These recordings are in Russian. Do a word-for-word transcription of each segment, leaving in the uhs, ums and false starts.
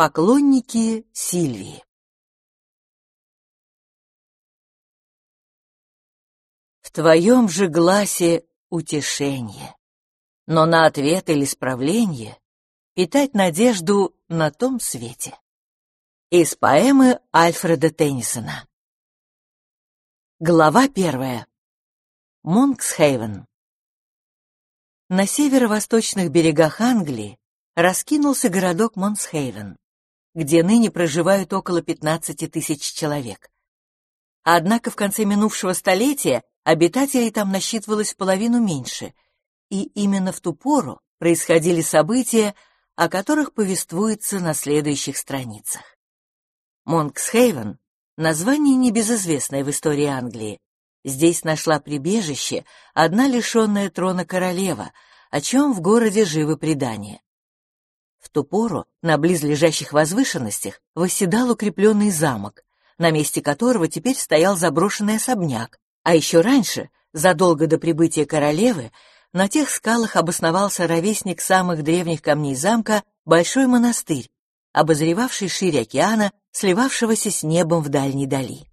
Поклонники Сильвии. В твоем же гласе утешение, но на ответ или исправление питать надежду на том свете. Из поэмы Альфреда Теннисона. Глава первая. Монксхейвен. На северо-восточных берегах Англии раскинулся городок Монксхейвен, где ныне проживают около пятнадцати тысяч человек. Однако в конце минувшего столетия обитателей там насчитывалось в половину меньше, и именно в ту пору происходили события, о которых повествуется на следующих страницах. Монксхейвен — название небезызвестное в истории Англии. Здесь нашла прибежище одна лишенная трона королева, о чем в городе живы предания. В ту пору на близлежащих возвышенностях восседал укрепленный замок, на месте которого теперь стоял заброшенный особняк, а еще раньше, задолго до прибытия королевы, на тех скалах обосновался ровесник самых древних камней замка большой монастырь, обозревавший ширь океана, сливавшегося с небом в дальней дали.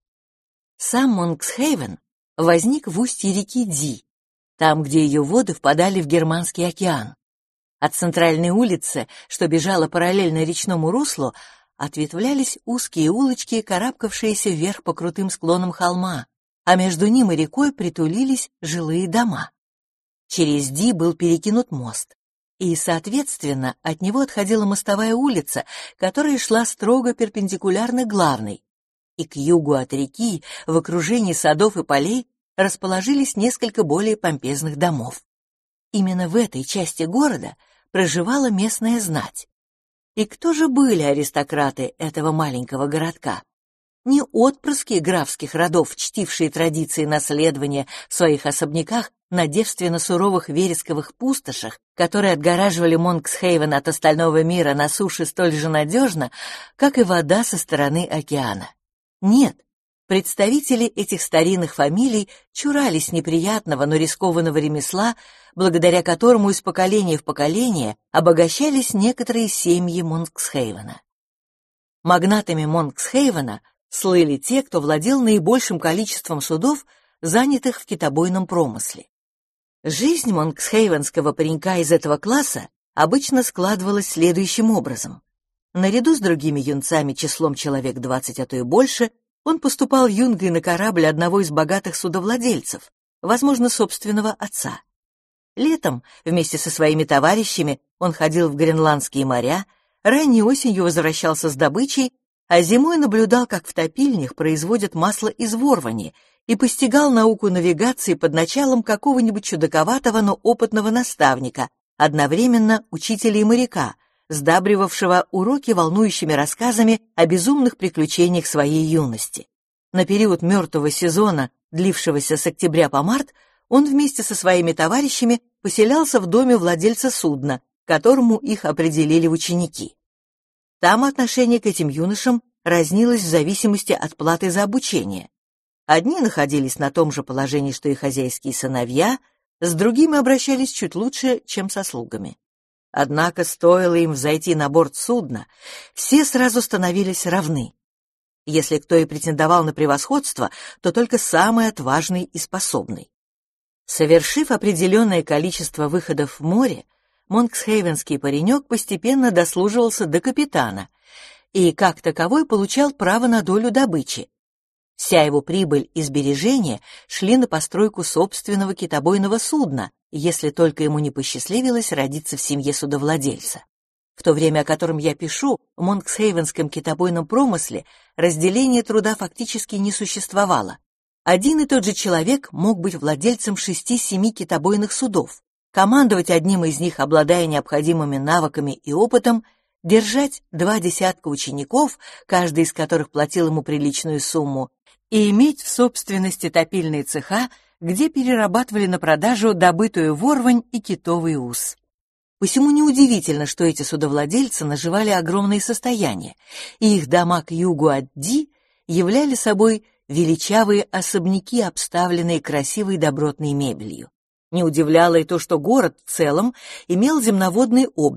Сам Монксхейвен возник в устье реки Ди, там, где ее воды впадали в Германский океан. От центральной улицы, что бежала параллельно речному руслу, ответвлялись узкие улочки, карабкавшиеся вверх по крутым склонам холма, а между ним и рекой притулились жилые дома. Через Ди был перекинут мост, и, соответственно, от него отходила мостовая улица, которая шла строго перпендикулярно главной, и к югу от реки, в окружении садов и полей, расположились несколько более помпезных домов. Именно в этой части города проживала местная знать. И кто же были аристократы этого маленького городка? Не отпрыски графских родов, чтившие традиции наследования в своих особняках на девственно-суровых вересковых пустошах, которые отгораживали Монксхейвен от остального мира на суше столь же надежно, как и вода со стороны океана. Нет, представители этих старинных фамилий чурались неприятного, но рискованного ремесла, благодаря которому из поколения в поколение обогащались некоторые семьи Монксхейвена. Магнатами Монксхейвена слыли те, кто владел наибольшим количеством судов, занятых в китобойном промысле. Жизнь монксхейвенского паренька из этого класса обычно складывалась следующим образом. Наряду с другими юнцами числом человек двадцать, а то и больше, он поступал юнгой на корабль одного из богатых судовладельцев, возможно, собственного отца. Летом вместе со своими товарищами он ходил в гренландские моря, ранней осенью возвращался с добычей, а зимой наблюдал, как в топильнях производят масло из ворвани, и постигал науку навигации под началом какого-нибудь чудаковатого, но опытного наставника, одновременно учителя и моряка, сдабривавшего уроки волнующими рассказами о безумных приключениях своей юности. На период мертвого сезона, длившегося с октября по март, он вместе со своими товарищами поселялся в доме владельца судна, к которому их определили в ученики. Там отношение к этим юношам разнилось в зависимости от платы за обучение. Одни находились на том же положении, что и хозяйские сыновья, с другими обращались чуть лучше, чем со слугами. Однако стоило им взойти на борт судна, все сразу становились равны. Если кто и претендовал на превосходство, то только самый отважный и способный. Совершив определенное количество выходов в море, монксхейвенский паренек постепенно дослуживался до капитана и, как таковой, получал право на долю добычи. Вся его прибыль и сбережения шли на постройку собственного китобойного судна, если только ему не посчастливилось родиться в семье судовладельца. В то время, о котором я пишу, в монксхейвенском китобойном промысле разделение труда фактически не существовало. Один и тот же человек мог быть владельцем шести-семи китобойных судов, командовать одним из них, обладая необходимыми навыками и опытом, держать два десятка учеников, каждый из которых платил ему приличную сумму, и иметь в собственности топильные цеха, где перерабатывали на продажу добытую ворвань и китовый ус. Посему неудивительно, что эти судовладельцы наживали огромные состояния, и их дома к югу от Ди являли собой величавые особняки, обставленные красивой добротной мебелью. Не удивляло и то, что город в целом имел земноводный облик,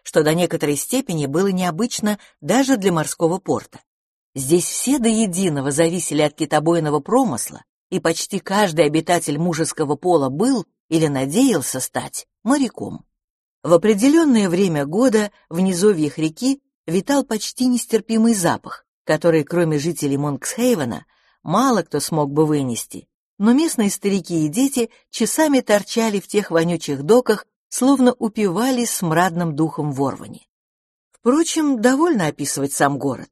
что до некоторой степени было необычно даже для морского порта. Здесь все до единого зависели от китобойного промысла, и почти каждый обитатель мужеского пола был или надеялся стать моряком. В определенное время года в низовьях реки витал почти нестерпимый запах, который, кроме жителей Монксхейвена, мало кто смог бы вынести, но местные старики и дети часами торчали в тех вонючих доках, словно упивались смрадным духом ворвани. Впрочем, довольно описывать сам город.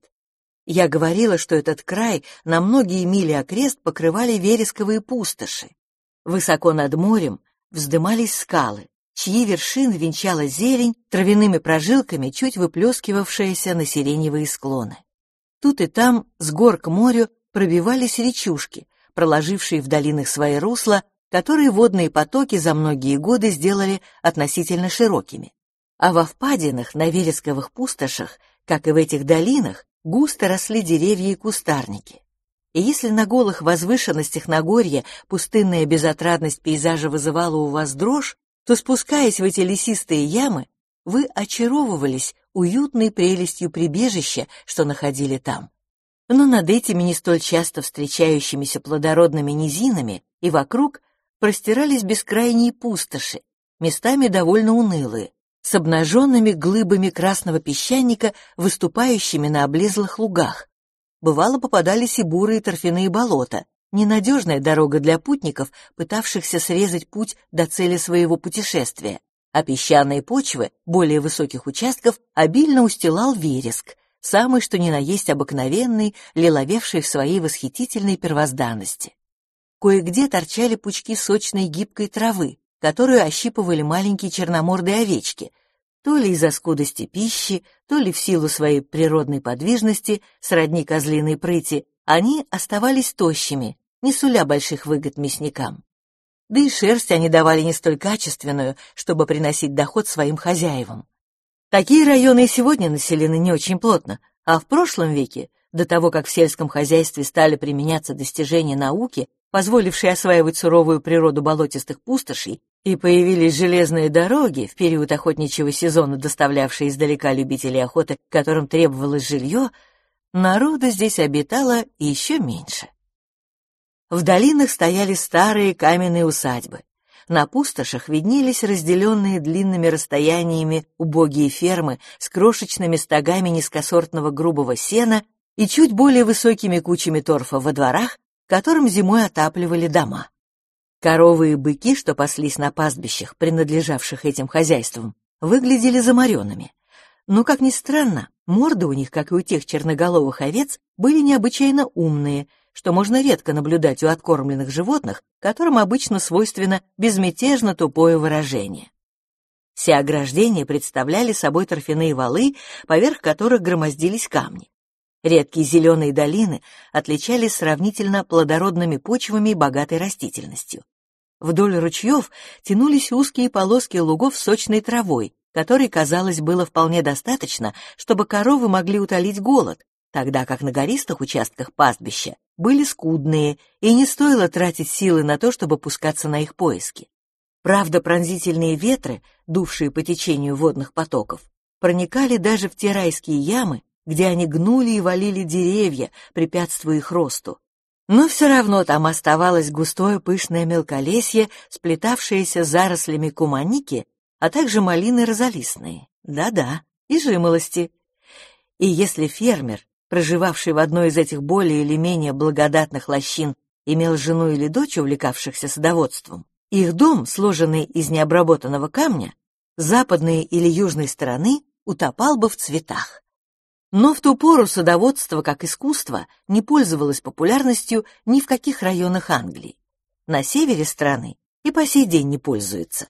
Я говорила, что этот край на многие мили окрест покрывали вересковые пустоши. Высоко над морем вздымались скалы, чьи вершины венчала зелень, травяными прожилками чуть выплескивавшаяся на сиреневые склоны. Тут и там с гор к морю пробивались речушки, проложившие в долинах свои русла, которые водные потоки за многие годы сделали относительно широкими. А во впадинах на вересковых пустошах, как и в этих долинах, густо росли деревья и кустарники. И если на голых возвышенностях Нагорья пустынная безотрадность пейзажа вызывала у вас дрожь, то, спускаясь в эти лесистые ямы, вы очаровывались уютной прелестью прибежища, что находили там. Но над этими не столь часто встречающимися плодородными низинами и вокруг простирались бескрайние пустоши, местами довольно унылые, с обнаженными глыбами красного песчаника, выступающими на облезлых лугах. Бывало, попадались и бурые торфяные болота, ненадежная дорога для путников, пытавшихся срезать путь до цели своего путешествия, а песчаные почвы более высоких участков обильно устилал вереск, самый что ни на есть обыкновенный, лиловевший в своей восхитительной первозданности. Кое-где торчали пучки сочной гибкой травы, которую ощипывали маленькие черномордые овечки, то ли из-за скудости пищи, то ли в силу своей природной подвижности, сродни козлиной прыти, они оставались тощими, не суля больших выгод мясникам. Да и шерсть они давали не столь качественную, чтобы приносить доход своим хозяевам. Такие районы и сегодня населены не очень плотно, а в прошлом веке, до того, как в сельском хозяйстве стали применяться достижения науки, позволившие осваивать суровую природу болотистых пустошей, и появились железные дороги, в период охотничьего сезона доставлявшие издалека любителей охоты, которым требовалось жилье, народу здесь обитало еще меньше. В долинах стояли старые каменные усадьбы. На пустошах виднелись разделенные длинными расстояниями убогие фермы с крошечными стогами низкосортного грубого сена и чуть более высокими кучами торфа во дворах, которым зимой отапливали дома. Коровы и быки, что паслись на пастбищах, принадлежавших этим хозяйствам, выглядели заморенными. Но, как ни странно, морды у них, как и у тех черноголовых овец, были необычайно умные, что можно редко наблюдать у откормленных животных, которым обычно свойственно безмятежно тупое выражение. Все ограждения представляли собой торфяные валы, поверх которых громоздились камни. Редкие зеленые долины отличались сравнительно плодородными почвами и богатой растительностью. Вдоль ручьев тянулись узкие полоски лугов с сочной травой, которой, казалось, было вполне достаточно, чтобы коровы могли утолить голод, тогда как на гористых участках пастбища были скудные, и не стоило тратить силы на то, чтобы пускаться на их поиски. Правда, пронзительные ветры, дувшие по течению водных потоков, проникали даже в те райские ямы, где они гнули и валили деревья, препятствуя их росту. Но все равно там оставалось густое пышное мелколесье, сплетавшееся с зарослями куманики, а также малины розалистные, да-да, и жимолости. И если фермер, проживавший в одной из этих более или менее благодатных лощин, имел жену или дочь, увлекавшихся садоводством, их дом, сложенный из необработанного камня, с западной или южной стороны, утопал бы в цветах. Но в ту пору садоводство как искусство не пользовалось популярностью ни в каких районах Англии. На севере страны и по сей день не пользуется.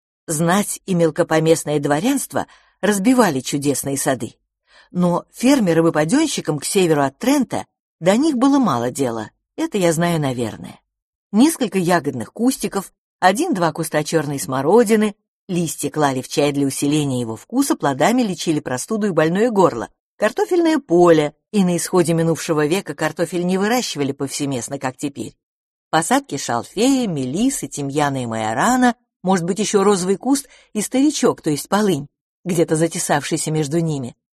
Знать и мелкопоместное дворянство разбивали чудесные сады. Но фермерам и паденщикам к северу от Трента до них было мало дела, это я знаю наверное. Несколько ягодных кустиков, один-два куста черной смородины, листья клали в чай для усиления его вкуса, плодами лечили простуду и больное горло, картофельное поле, и на исходе минувшего века картофель не выращивали повсеместно, как теперь. Посадки шалфея, мелисы, тимьяна и майорана, может быть, еще розовый куст и старичок, то есть полынь, где-то затесавшийся между ними,